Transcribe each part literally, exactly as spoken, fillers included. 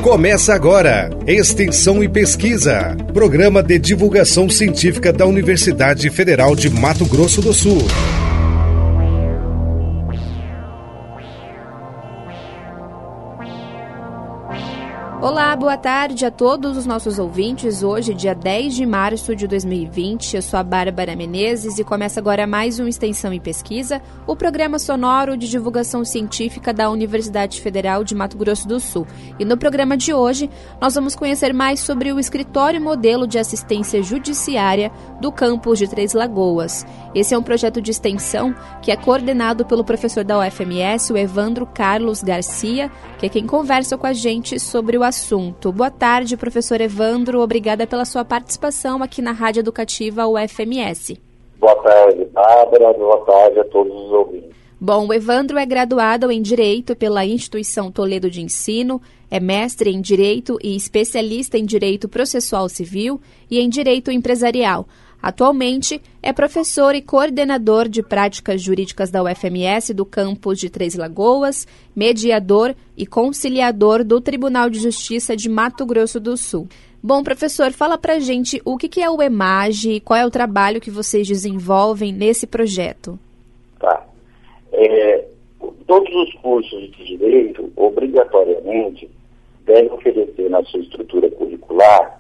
Começa agora, Extensão e Pesquisa, programa de divulgação científica da Universidade Federal de Mato Grosso do Sul. Olá, boa tarde a todos os nossos ouvintes. Hoje, dia dez de março de dois mil e vinte, eu sou a Bárbara Menezes e começa agora mais um Extensão e Pesquisa, o programa sonoro de divulgação científica da Universidade Federal de Mato Grosso do Sul. E no programa de hoje, nós vamos conhecer mais sobre o Escritório Modelo de Assistência Judiciária do campus de Três Lagoas. Esse é um projeto de extensão que é coordenado pelo professor da U F M S, o Evandro Carlos Garcia, que é quem conversa com a gente sobre o assunto. Boa tarde, professor Evandro. Obrigada pela sua participação aqui na Rádio Educativa U F M S. Boa tarde, Bárbara. Boa tarde a todos os ouvintes. Bom, o Evandro é graduado em Direito pela Instituição Toledo de Ensino, é mestre em Direito e especialista em Direito Processual Civil e em Direito Empresarial. Atualmente, é professor e coordenador de práticas jurídicas da U F M S do campus de Três Lagoas, mediador e conciliador do Tribunal de Justiça de Mato Grosso do Sul. Bom, professor, fala pra gente o que é o EMAGE e qual é o trabalho que vocês desenvolvem nesse projeto. Tá. É, todos os cursos de Direito, obrigatoriamente, devem oferecer na sua estrutura curricular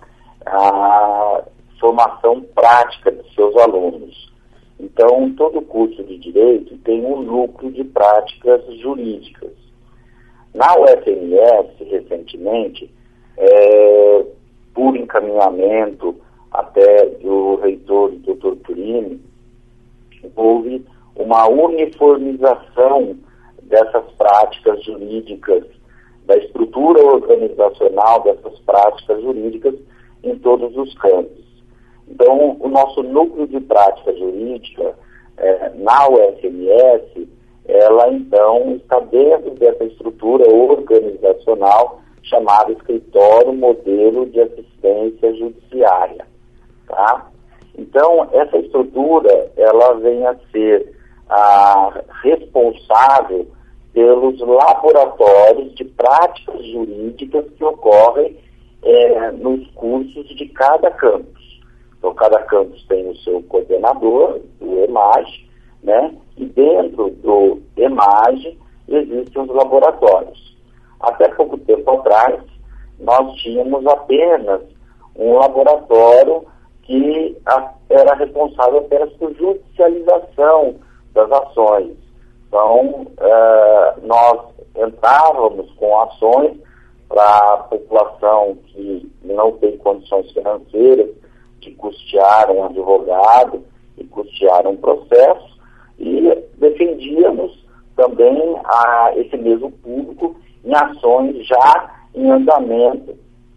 a formação prática de seus alunos. Então, todo curso de Direito tem um núcleo de práticas jurídicas. Na U F M S, recentemente, é, por encaminhamento até do reitor, doutor Turini, houve uma uniformização dessas práticas jurídicas, da estrutura organizacional dessas práticas jurídicas em todos os campos. Então, o nosso núcleo de prática jurídica é, na U F M S, ela então está dentro dessa estrutura organizacional chamada Escritório Modelo de Assistência Judiciária. Tá? Então, essa estrutura, ela vem a ser a responsável pelos laboratórios de práticas jurídicas que ocorrem é, nos cursos de cada campus. Então, cada campus tem o seu coordenador, o EMAGE, né? E dentro do EMAGE existem os laboratórios. Até pouco tempo atrás, nós tínhamos apenas um laboratório que a, era responsável apenas por judicialização das ações. Então, uh, nós entrávamos com ações para a população que não tem condições financeiras de custear um advogado e custear um processo, e defendíamos também a esse mesmo público em ações já em andamento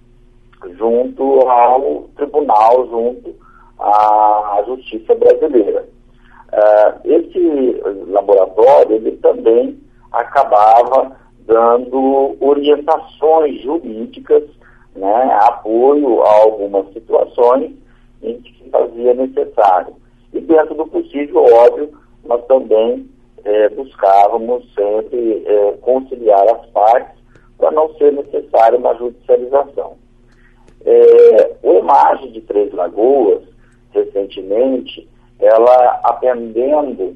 junto ao tribunal, junto à Justiça Brasileira. Uh, esse laboratório, ele também acabava dando orientações jurídicas, né, apoio a algumas situações em que se fazia necessário. E dentro do possível, óbvio, nós também eh, buscávamos sempre eh, conciliar as partes para não ser necessária uma judicialização. Eh, o EMAGE de Três Lagoas, recentemente, ela atendendo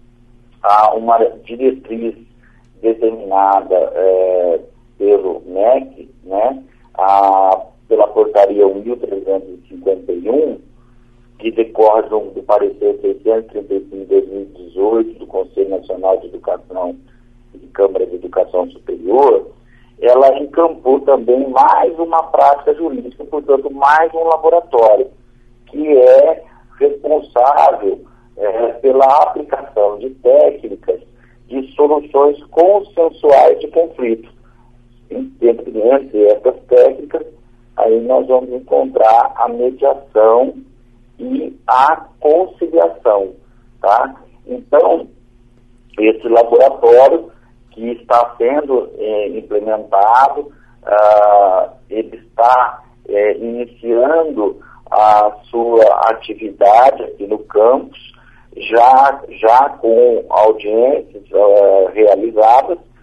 a uma diretriz determinada eh, pelo M E C, né, a pela portaria mil trezentos e cinquenta e um, que decorre do, do parecer seiscentos e trinta e cinco de dois mil e dezoito do Conselho Nacional de Educação e Câmara de Educação Superior, ela encampou também mais uma prática jurídica, portanto, mais um laboratório, que é responsável é, pela aplicação de técnicas de soluções consensuais de conflito. Entre, entre essas técnicas, aí nós vamos encontrar a mediação e a conciliação, tá? Então, esse laboratório que está sendo é, implementado, ah, ele está é, iniciando a sua atividade aqui no campus, já, já com audiências uh, realizadas,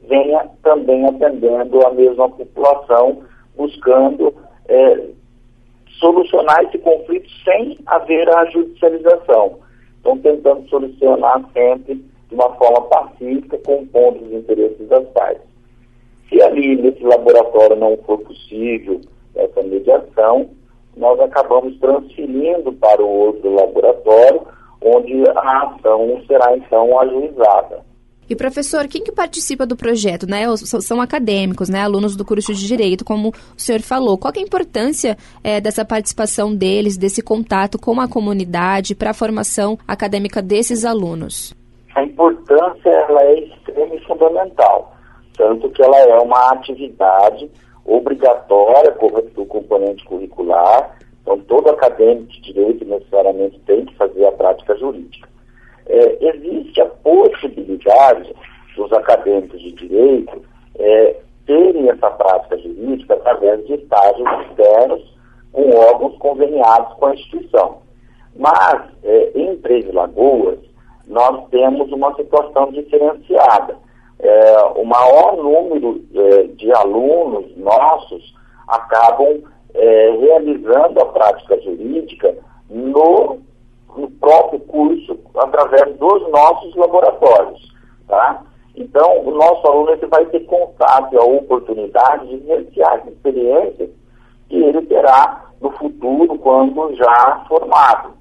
venha também atendendo a mesma população, buscando é, solucionar esse conflito sem haver a judicialização. Então, tentando solucionar sempre de uma forma pacífica, compondo os interesses das partes. Se ali, nesse laboratório, não for possível essa mediação, nós acabamos transferindo para o outro laboratório, onde a ação será, então, ajuizada. E, professor, quem que participa do projeto, né? São acadêmicos, né? Alunos do curso de Direito, como o senhor falou. Qual que é a importância é, dessa participação deles, desse contato com a comunidade para a formação acadêmica desses alunos? A importância ela é extrema e fundamental, tanto que ela é uma atividade obrigatória do componente curricular. Então, todo acadêmico de Direito necessariamente tem que fazer a prática jurídica. É, existe a possibilidade dos acadêmicos de Direito é, terem essa prática jurídica através de estágios externos com órgãos conveniados com a instituição. Mas, é, em Três Lagoas, nós temos uma situação diferenciada. É, o maior número é, de alunos nossos acabam é, realizando a prática jurídica no no próprio curso, através dos nossos laboratórios, tá? Então, o nosso aluno ele vai ter contato e a oportunidade de vivenciar as experiências que ele terá no futuro, quando já formado.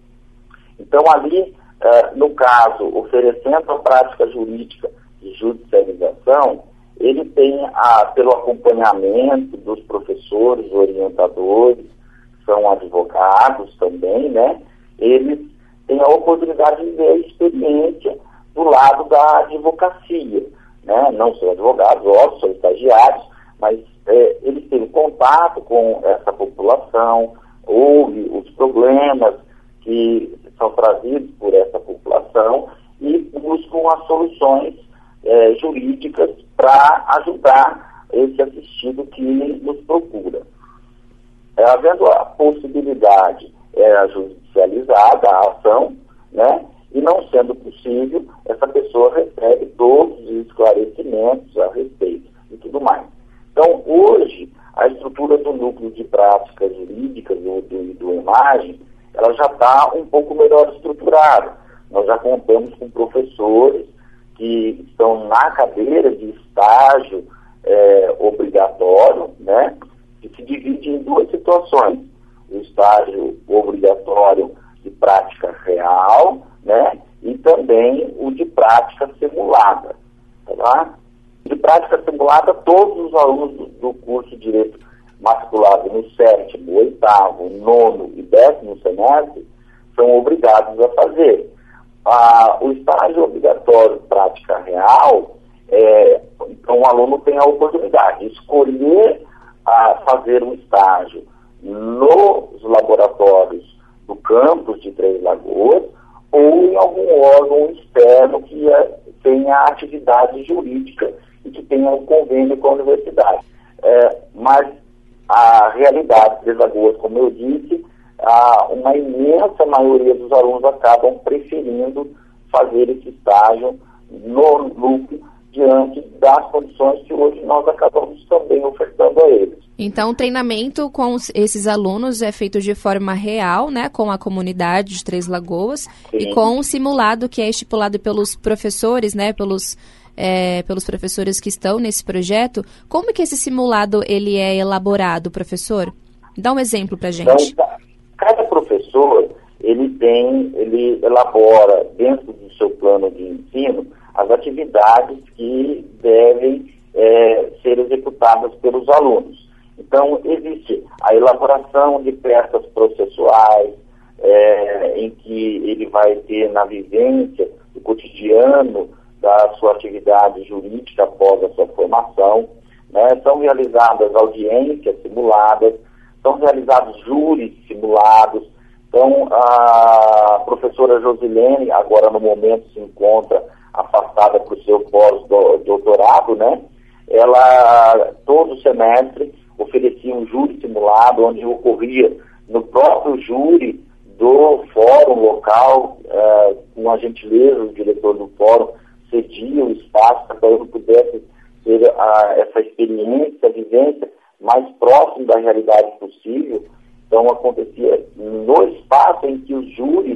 Então, ali, eh, no caso, oferecendo a prática jurídica de judicialização, ele tem, a, pelo acompanhamento dos professores, orientadores, são advogados também, né? Eles têm a oportunidade de ver a experiência do lado da advocacia, né? Não são advogados, óbvio, são estagiários, mas é, eles têm contato com essa população, ouvem os problemas que são trazidos por essa população e buscam as soluções é, jurídicas para ajudar esse assistido que nos procura. É, havendo a possibilidade é, judicializada a ação, né? E não sendo possível, essa pessoa recebe todos os esclarecimentos a respeito e tudo mais. Então, hoje, a estrutura do núcleo de práticas jurídicas do, do, do EMAGE, ela já está um pouco melhor estruturada. Nós já contamos com professores que estão na cadeira de estágio é, obrigatório, né? Que se divide em duas situações. O estágio obrigatório de prática real, né? E também o de prática simulada, tá? De prática simulada, todos os alunos do, do curso de Direito matriculado no sétimo, oitavo, nono e décimo semestre são obrigados a fazer. Ah, o estágio obrigatório de prática real, é, então o aluno tem a oportunidade de escolher a fazer um estágio nos laboratórios do campus de Três Lagoas ou em algum órgão externo que é, tenha atividade jurídica e que tenha um convênio com a universidade. É, mas a realidade de Três Lagoas, como eu disse, a, uma imensa maioria dos alunos acabam preferindo fazer esse estágio no núcleo diante das condições que hoje nós acabamos também ofertando a eles. Então, o treinamento com esses alunos é feito de forma real, né, com a comunidade de Três Lagoas, sim, e com um simulado que é estipulado pelos professores, né, pelos, é, pelos professores que estão nesse projeto. Como que esse simulado ele é elaborado, professor? Dá um exemplo para a gente. Então, cada professor, ele tem, ele elabora dentro do seu plano de ensino as atividades que devem é, ser executadas pelos alunos. Então, existe a elaboração de peças processuais, é, em que ele vai ter na vivência do cotidiano da sua atividade jurídica após a sua formação, né? São realizadas audiências simuladas, são realizados júris simulados. Então, a professora Josilene, agora no momento se encontra afastada para o seu pós-doutorado, né? Ela, todo semestre, oferecia um júri simulado, onde ocorria no próprio júri do fórum local, eh, com a gentileza do diretor do fórum, cedia o espaço para que eu pudesse ter a, essa experiência, a vivência mais próximo da realidade possível. Então, acontecia no espaço em que os júris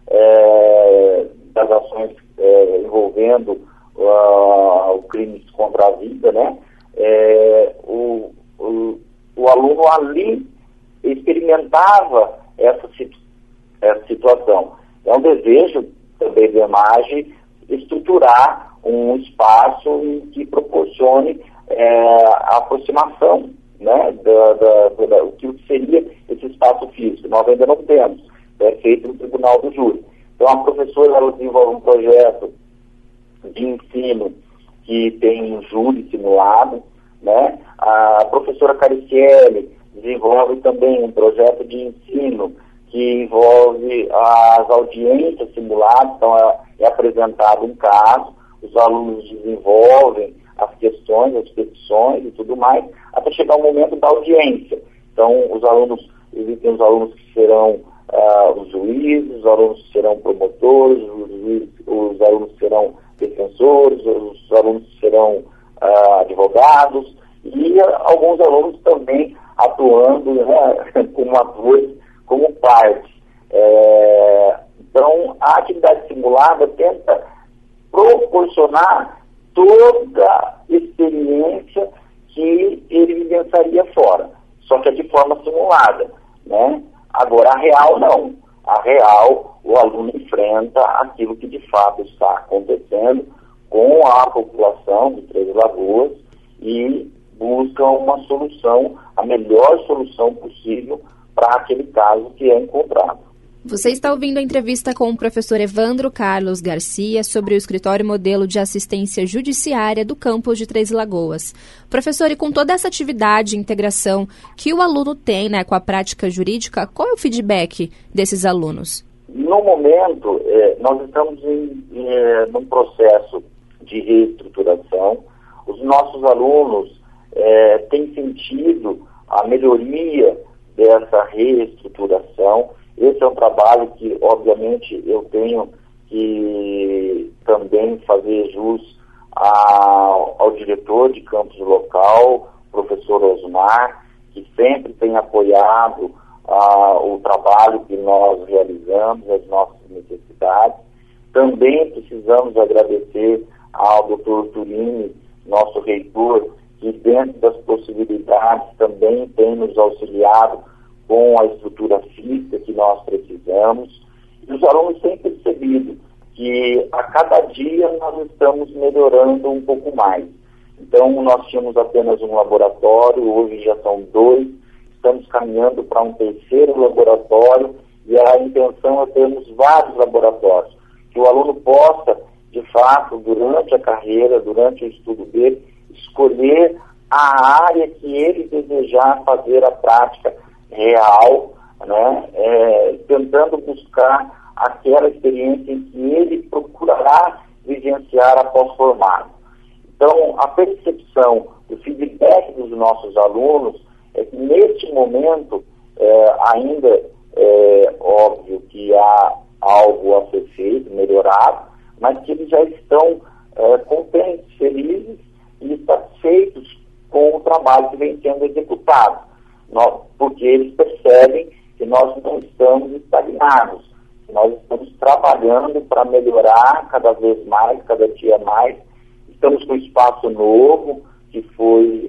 é, das ações é, envolvendo uh, o crimes contra a vida, né, é, o, o, o aluno ali experimentava essa, essa situação. É um desejo também da imagem estruturar um espaço que proporcione é, a aproximação, né, da, da, da, o que seria esse espaço físico. Nós ainda não temos, é feito no Tribunal do Júri. Então, a professora ela desenvolve um projeto de ensino que tem um júri simulado, né? A professora Caricielli desenvolve também um projeto de ensino que envolve as audiências simuladas. Então, é, é apresentado um caso, os alunos desenvolvem as questões, as petições e tudo mais, até chegar o momento da audiência. Então, os alunos, existem os alunos que serão uh, os juízes, os alunos que serão promotores, os, juízes, os alunos que serão defensores, os alunos que serão uh, advogados, e uh, alguns alunos também atuando, né, como atores, como parte. É, então, a atividade simulada tenta proporcionar toda a experiência que ele vivenciaria fora, só que é de forma simulada, né? Agora, a real não. A real, o aluno enfrenta aquilo que de fato está acontecendo com a população de Três Lagoas e busca uma solução, a melhor solução possível para aquele caso que é encontrado. Você está ouvindo a entrevista com o professor Evandro Carlos Garcia sobre o Escritório Modelo de Assistência Judiciária do campus de Três Lagoas. Professor, e com toda essa atividade e integração que o aluno tem, né, com a prática jurídica, qual é o feedback desses alunos? No momento, eh, nós estamos em, eh, num processo de reestruturação. Os nossos alunos eh, têm sentido a melhoria dessa reestruturação. Esse é um trabalho que, obviamente, eu tenho que também fazer jus ao, ao diretor de campus local, professor Osmar, que sempre tem apoiado ah, o trabalho que nós realizamos, as nossas necessidades. Também precisamos agradecer ao doutor Turini, nosso reitor, que dentro das possibilidades também tem nos auxiliado com a estrutura física que nós precisamos. E os alunos têm percebido que a cada dia nós estamos melhorando um pouco mais. Então, nós tínhamos apenas um laboratório, hoje já são dois, estamos caminhando para um terceiro laboratório e a intenção é termos vários laboratórios, que o aluno possa, de fato, durante a carreira, durante o estudo dele, escolher a área que ele desejar fazer a prática real, né, é, tentando buscar aquela experiência em que ele procurará vivenciar após formado. Então, a percepção, o feedback dos nossos alunos é que, neste momento, é, ainda é óbvio que há algo a ser feito, melhorado, mas que eles já estão é, contentes, felizes e satisfeitos com o trabalho que vem sendo executado. Nós, porque eles percebem que nós não estamos estagnados, que nós estamos trabalhando para melhorar cada vez mais, cada dia mais. Estamos com um espaço novo que foi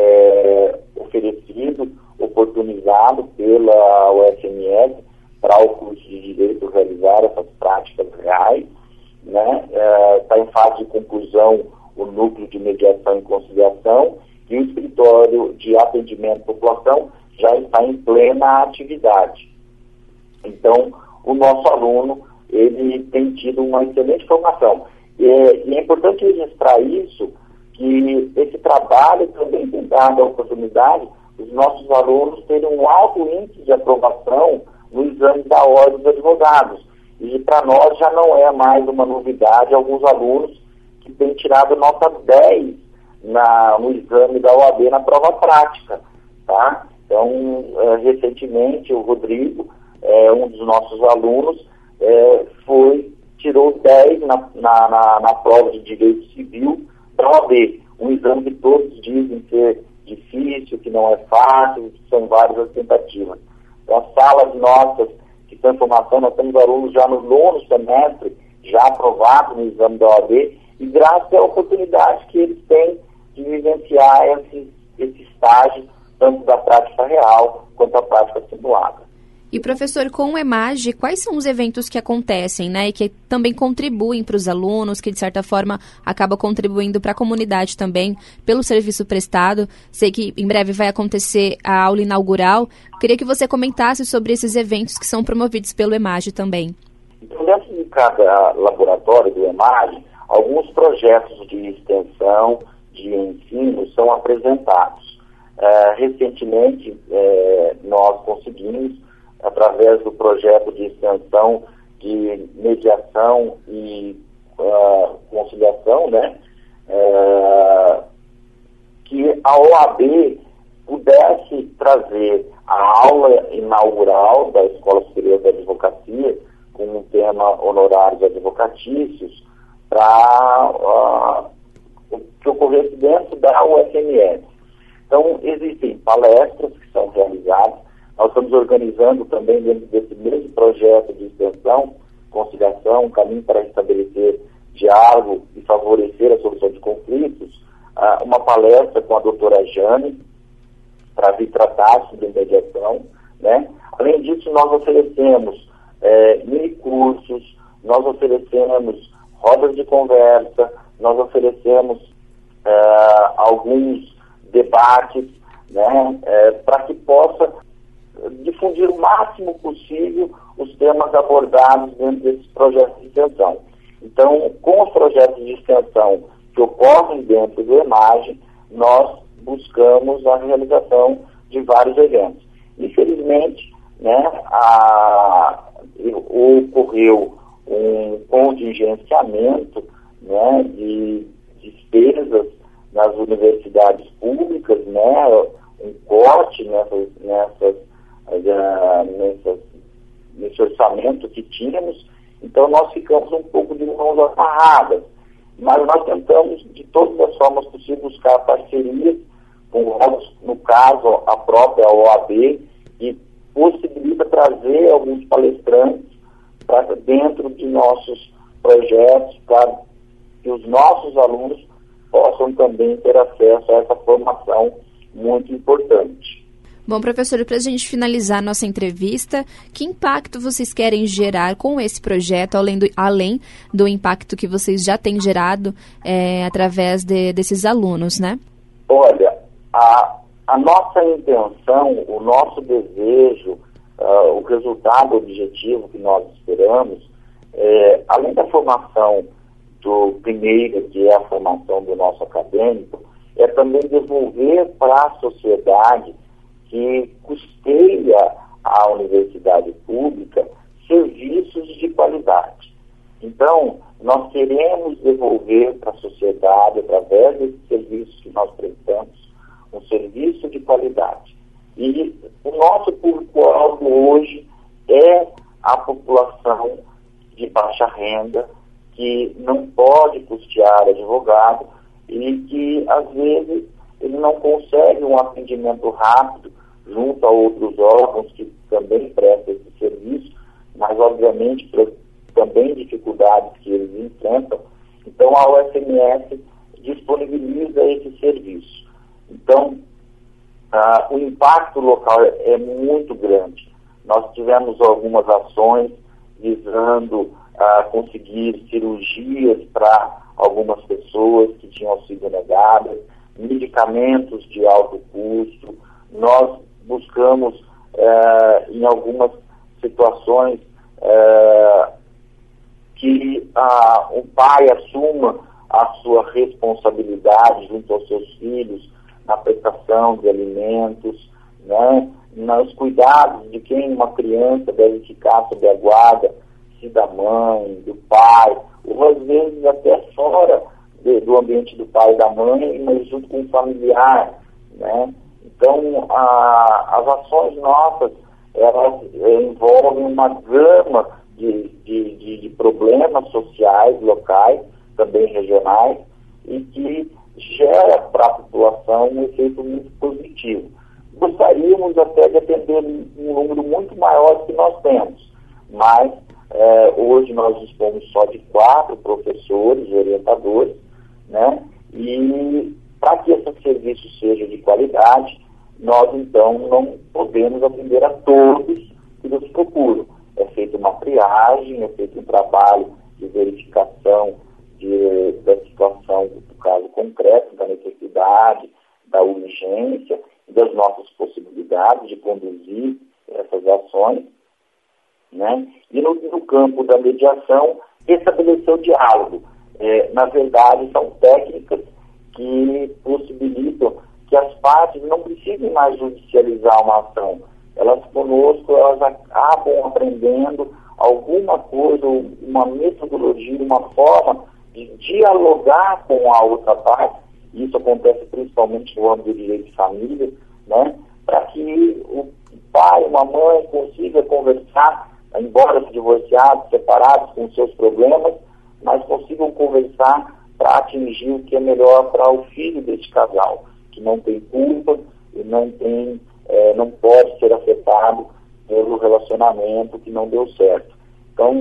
é, oferecido, oportunizado pela U F M S para o curso de Direito realizar essas práticas reais, né? Está é, em fase de conclusão o núcleo de mediação e conciliação, e o escritório de atendimento à população já está em plena atividade. Então, o nosso aluno, ele tem tido uma excelente formação. E é, e é importante registrar isso, que esse trabalho também tem dado a oportunidade dos nossos alunos terem um alto índice de aprovação no exame da Ordem dos Advogados. E para nós já não é mais uma novidade alguns alunos que têm tirado nota dez Na, no exame da O A B na prova prática, tá? Então, é, recentemente, o Rodrigo, é, um dos nossos alunos, é, foi, tirou dez na, na, na, na prova de Direito Civil da O A B, um exame que todos dizem ser difícil, que não é fácil, que são várias tentativas. Então, as salas nossas que estão em formação, nós temos alunos já no nono semestre, já aprovados no exame da O A B, e graças à oportunidade que eles têm de vivenciar esse, esse estágio, tanto da prática real quanto da prática simulada. E, professor, com o EMAGE, quais são os eventos que acontecem, né, e que também contribuem para os alunos, que de certa forma acabam contribuindo para a comunidade também, pelo serviço prestado? Sei que em breve vai acontecer a aula inaugural. Queria que você comentasse sobre esses eventos que são promovidos pelo EMAGE também. Então, dentro de cada laboratório do EMAGE, alguns projetos de extensão, de ensino, são apresentados. Uh, recentemente, uh, nós conseguimos, através do projeto de extensão de mediação e uh, conciliação, né, uh, que a O A B pudesse trazer a aula inaugural da Escola Superior da Advocacia com o tema honorários advocatícios para uh, que ocorresse dentro da U F M S. Então, existem palestras que são realizadas. Nós estamos organizando também, dentro desse mesmo projeto de extensão, conciliação, um caminho para estabelecer diálogo e favorecer a solução de conflitos, uh, uma palestra com a doutora Jane, para vir tratar sobre mediação, né? Além disso, nós oferecemos eh, mini-cursos, nós oferecemos rodas de conversa, nós oferecemos eh, alguns debates, né? Eh, para que possa difundir o máximo possível os temas abordados dentro desses projetos de extensão. Então, com os projetos de extensão que ocorrem dentro do EMAGE, nós buscamos a realização de vários eventos. Infelizmente, né, a, ocorreu um contingenciamento, né, de despesas nas universidades públicas, né, um corte nessas, nessas Nessas, nesse orçamento que tínhamos, então nós ficamos um pouco de mãos amarradas, mas nós tentamos de todas as formas possíveis buscar parcerias com, no caso, a própria O A B, que possibilita trazer alguns palestrantes para dentro de nossos projetos, para que os nossos alunos possam também ter acesso a essa formação muito importante. Bom, professor, para a gente finalizar nossa entrevista, que impacto vocês querem gerar com esse projeto, além do, além do impacto que vocês já têm gerado é, através de, desses alunos, né? Olha, a, a nossa intenção, o nosso desejo, uh, o resultado objetivo que nós esperamos, é, além da formação do primeiro, que é a formação do nosso acadêmico, é também devolver para a sociedade que custeia a universidade pública serviços de qualidade. Então, nós queremos devolver para a sociedade, através desses serviços que nós prestamos, um serviço de qualidade. E o nosso público-alvo hoje é a população de baixa renda, que não pode custear advogado e que, às vezes, ele não consegue um atendimento rápido junto a outros órgãos que também prestam esse serviço, mas, obviamente, por também dificuldades que eles enfrentam. Então, a U F M S disponibiliza esse serviço. Então, ah, o impacto local é muito grande. Nós tivemos algumas ações visando ah, conseguir cirurgias para algumas pessoas que tinham sido negadas, medicamentos de alto custo. Nós buscamos, eh, em algumas situações, eh, que ah, o pai assuma a sua responsabilidade junto aos seus filhos na prestação de alimentos, né, nos cuidados de quem uma criança deve ficar sob a guarda, se da mãe, do pai, ou às vezes até fora de, do ambiente do pai e da mãe, mas junto com o familiar, né? Então, a, as ações nossas, elas é, envolvem uma gama de, de, de, de problemas sociais, locais, também regionais, e que gera para a população um efeito muito positivo. Gostaríamos até de atender um número muito maior do que nós temos, mas é, hoje nós dispomos só de quatro professores e orientadores, né? E para que esse serviço seja de qualidade, nós então não podemos atender a todos que nos procuram. É feita uma triagem, é feito um trabalho de verificação de, da situação do caso concreto, da necessidade, da urgência e das nossas possibilidades de conduzir essas ações, né? E no, no campo da mediação, estabelecer o diálogo. É, na verdade, são técnicas que possibilitam que as partes não precisem mais judicializar uma ação. Elas conosco, elas acabam aprendendo alguma coisa, uma metodologia, uma forma de dialogar com a outra parte. Isso acontece principalmente no âmbito do direito de família, né? Para que o pai, uma mãe consiga conversar, embora se divorciados, separados com seus problemas, mas consigam conversar para atingir o que é melhor para o filho deste casal, que não tem culpa e não tem, é, não pode ser afetado pelo relacionamento que não deu certo. Então,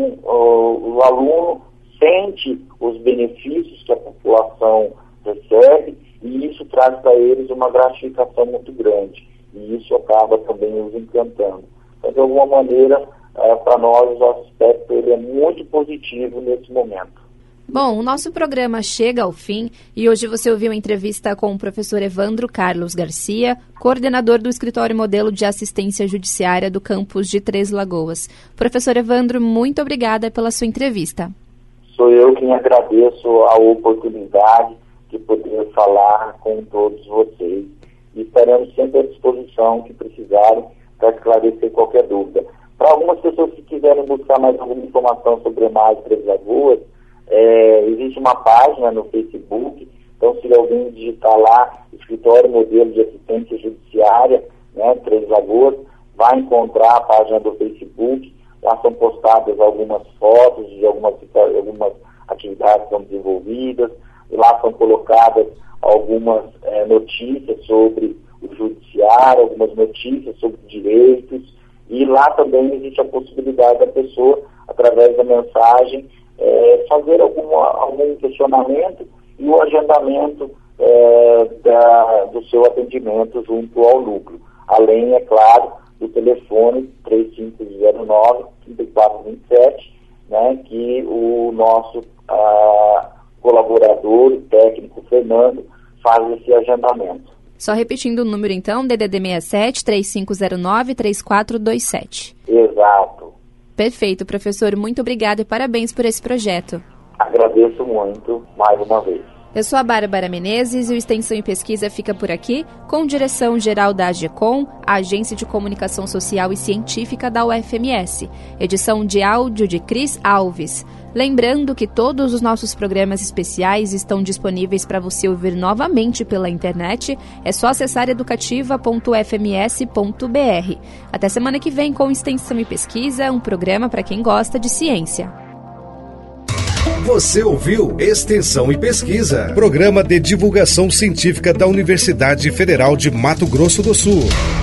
o, o aluno sente os benefícios que a população recebe e isso traz para eles uma gratificação muito grande. E isso acaba também os encantando. Então, de alguma maneira, é, para nós, o aspecto ele é muito positivo nesse momento. Bom, o nosso programa chega ao fim e hoje você ouviu a entrevista com o professor Evandro Carlos Garcia, coordenador do Escritório Modelo de Assistência Judiciária do campus de Três Lagoas. Professor Evandro, muito obrigada pela sua entrevista. Sou eu quem agradeço a oportunidade de poder falar com todos vocês. E estaremos sempre à disposição que precisarem para esclarecer qualquer dúvida. Para algumas pessoas que quiserem buscar mais alguma informação sobre a EMAD Três Lagoas, É, existe uma página no Facebook, então se alguém digitar lá, Escritório Modelo de Assistência Judiciária, né, Três Lagoas, vai encontrar a página do Facebook, lá são postadas algumas fotos de algumas, algumas atividades que são desenvolvidas, lá são colocadas algumas é, notícias sobre o judiciário, algumas notícias sobre direitos, e lá também existe a possibilidade da pessoa, através da mensagem, É, fazer alguma, algum questionamento e o agendamento é, da, do seu atendimento junto ao núcleo. Além, é claro, do telefone três cinco zero nove, três quatro dois sete, né, que o nosso a, colaborador, o técnico Fernando, faz esse agendamento. Só repetindo o número então, D D D sessenta e sete, três cinco zero nove, três quatro dois sete. Exato. Perfeito, professor. Muito obrigada e parabéns por esse projeto. Agradeço muito, mais uma vez. Eu sou a Bárbara Menezes e o Extensão e Pesquisa fica por aqui, com direção-geral da AGECOM, a Agência de Comunicação Social e Científica da U F M S. Edição de áudio de Cris Alves. Lembrando que todos os nossos programas especiais estão disponíveis para você ouvir novamente pela internet. É só acessar educativa ponto u f m s ponto b r. Até semana que vem com Extensão e Pesquisa, um programa para quem gosta de ciência. Você ouviu Extensão e Pesquisa, programa de divulgação científica da Universidade Federal de Mato Grosso do Sul.